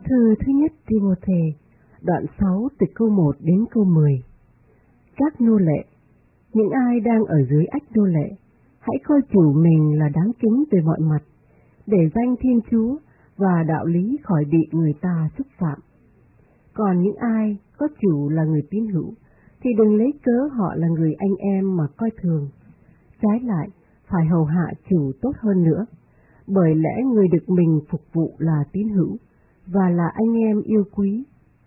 Thư thứ nhất Timôthê, đoạn 6 từ câu 1 đến câu 10. Các nô lệ, những ai đang ở dưới ách nô lệ, hãy coi chủ mình là đáng kính về mọi mặt, để danh Thiên Chúa và đạo lý khỏi bị người ta xúc phạm. Còn những ai có chủ là người tín hữu, thì đừng lấy cớ họ là người anh em mà coi thường. Trái lại, phải hầu hạ chủ tốt hơn nữa, bởi lẽ người được mình phục vụ là tín hữu, và là anh em yêu quý.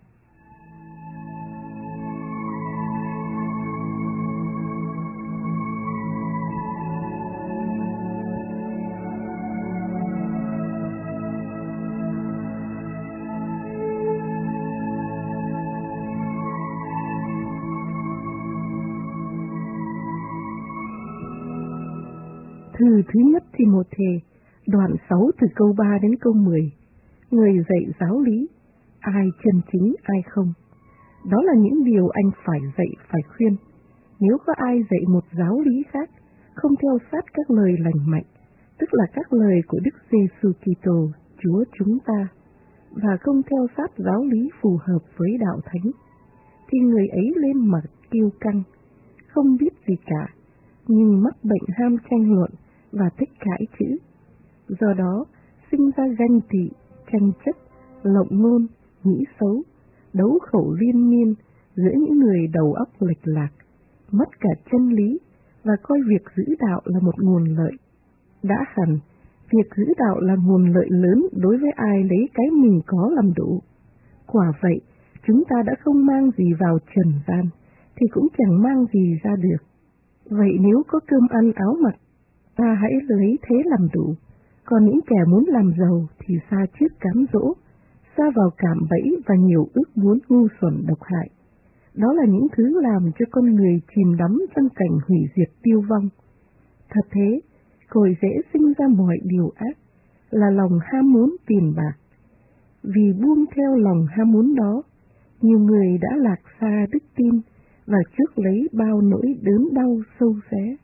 Thư thứ nhất Timôthê, đoạn 6 từ câu 3 đến câu 10. Người dạy giáo lý, ai chân chính ai không. Đó là những điều anh phải dạy phải khuyên. Nếu có ai dạy một giáo lý khác, không theo sát các lời lành mạnh, tức là các lời của Đức Giêsu Kitô Chúa chúng ta, và không theo sát giáo lý phù hợp với đạo thánh, thì người ấy lên mặt kiêu căng, không biết gì cả, nhưng mắc bệnh ham tranh luận và thích cãi chữ. Do đó, sinh ra ganh tị, tranh chấp, lộng ngôn, nghĩ xấu, đấu khẩu liên miên giữa những người đầu óc lệch lạc, mất cả chân lý và coi việc giữ đạo là một nguồn lợi. Đã hẳn, việc giữ đạo là nguồn lợi lớn đối với ai lấy cái mình có làm đủ. Quả vậy, chúng ta đã không mang gì vào trần gian, thì cũng chẳng mang gì ra được. Vậy nếu có cơm ăn áo mặc, ta hãy lấy thế làm đủ. Còn những kẻ muốn làm giàu thì xa trước cám dỗ, xa vào cạm bẫy và nhiều ước muốn ngu xuẩn độc hại. Đó là những thứ làm cho con người chìm đắm trong cảnh hủy diệt tiêu vong. Thật thế, cội rễ sinh ra mọi điều ác là lòng ham muốn tiền bạc. Vì buông theo lòng ham muốn đó, nhiều người đã lạc xa đức tin và chuốc lấy bao nỗi đớn đau sâu xé.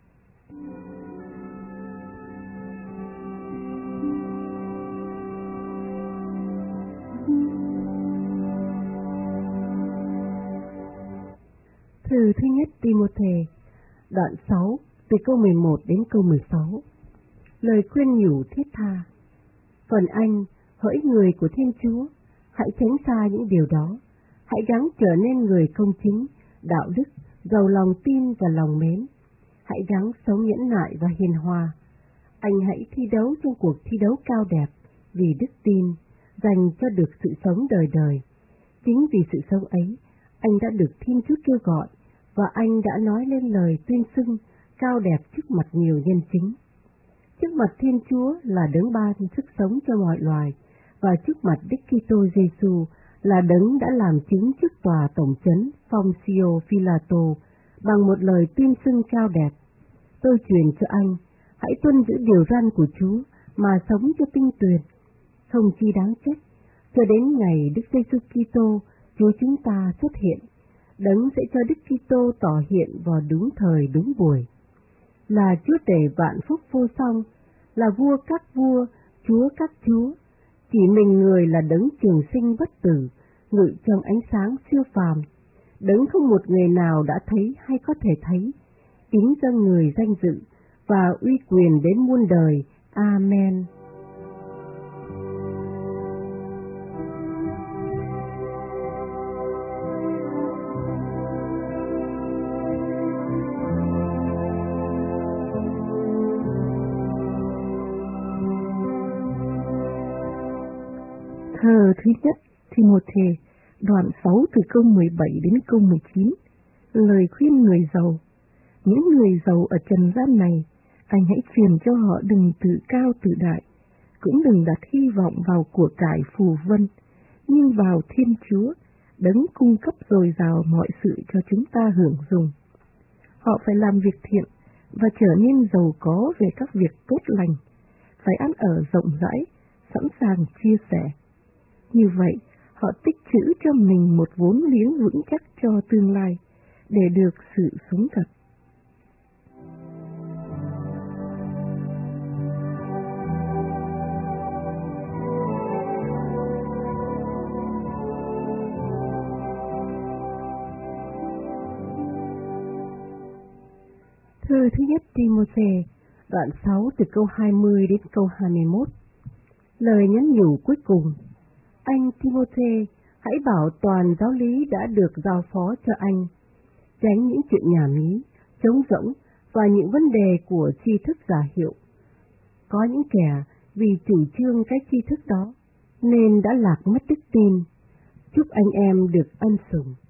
Thư thứ nhất Timôthê, đoạn 6, từ câu 11 đến câu 16. Lời khuyên nhủ thiết tha. Còn anh, hỡi người của Thiên Chúa, hãy tránh xa những điều đó, hãy gắng trở nên người công chính, đạo đức, giàu lòng tin và lòng mến. Hãy gắng sống nhẫn nại và hiền hòa. Anh hãy thi đấu trong cuộc thi đấu cao đẹp, vì đức tin, dành cho được sự sống đời đời. Chính vì sự sống ấy, anh đã được Thiên Chúa kêu gọi, và anh đã nói lên lời tuyên xưng cao đẹp trước mặt nhiều nhân chứng. Trước mặt Thiên Chúa là đấng ban sức sống cho mọi loài, và trước mặt Đức Kitô Giêsu là đấng đã làm chứng trước tòa tổng trấn Poncio Pilato bằng một lời tuyên xưng cao đẹp. Tôi truyền cho anh, hãy tuân giữ điều răn của Chúa mà sống cho tinh tuyền, không chi đáng trách, cho đến ngày Đức Giêsu Kitô Chúa chúng ta xuất hiện. Đấng sẽ cho Đức Kitô tỏ hiện vào đúng thời đúng buổi. Là Chúa Tể vạn phúc vô song, là vua các vua, Chúa các chúa. Chỉ mình người là đấng trường sinh bất tử, ngự trong ánh sáng siêu phàm. Đấng không một người nào đã thấy hay có thể thấy, kính dâng người danh dự và uy quyền đến muôn đời. Amen. Thơ thứ nhất Timôthê, đoạn 6 từ câu 17 đến câu 19. Lời khuyên người giàu. Những người giàu ở trần gian này, anh hãy truyền cho họ đừng tự cao tự đại, cũng đừng đặt hy vọng vào của cải phù vân, nhưng vào Thiên Chúa, đấng cung cấp dồi dào mọi sự cho chúng ta hưởng dùng. Họ phải làm việc thiện và trở nên giàu có về các việc tốt lành, phải ăn ở rộng rãi, sẵn sàng chia sẻ. Như vậy, họ tích trữ cho mình một vốn liếng vững chắc cho tương lai, để được sự sống thật. Thư thứ nhất Timôthê, đoạn 6 từ câu 20 đến câu 21. Lời nhắn nhủ cuối cùng. Anh Timôthê, hãy bảo toàn giáo lý đã được giao phó cho anh, tránh những chuyện nhảm nhí, trống rỗng và những vấn đề của tri thức giả hiệu. Có những kẻ vì chủ trương cái tri thức đó nên đã lạc mất đức tin. Chúc anh em được ân sủng.